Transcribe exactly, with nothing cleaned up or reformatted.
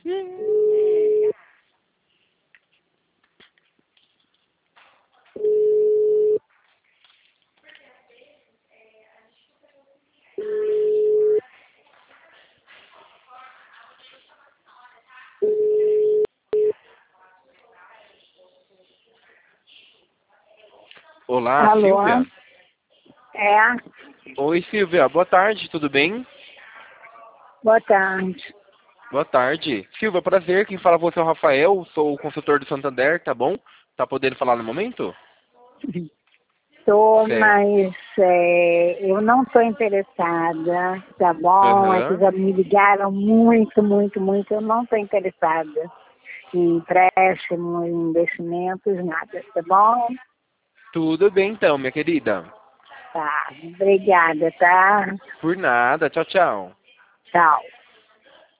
Olá, Alô? Silvia. É, Oi, Silvia. Boa tarde, tudo bem? boa tarde. Boa tarde. Silvia, prazer. Quem fala você é o Rafael. Sou o consultor do Santander, tá bom? Tá podendo falar no momento? Tô, Certo. mas é, eu não estou interessada, tá bom? É que Aham. já me ligaram muito, muito, muito. Eu não estou interessada em empréstimos, em investimentos, nada, tá bom? Tudo bem então, minha querida. Tá, obrigada, tá? Por nada. Tchau, tchau. Tchau.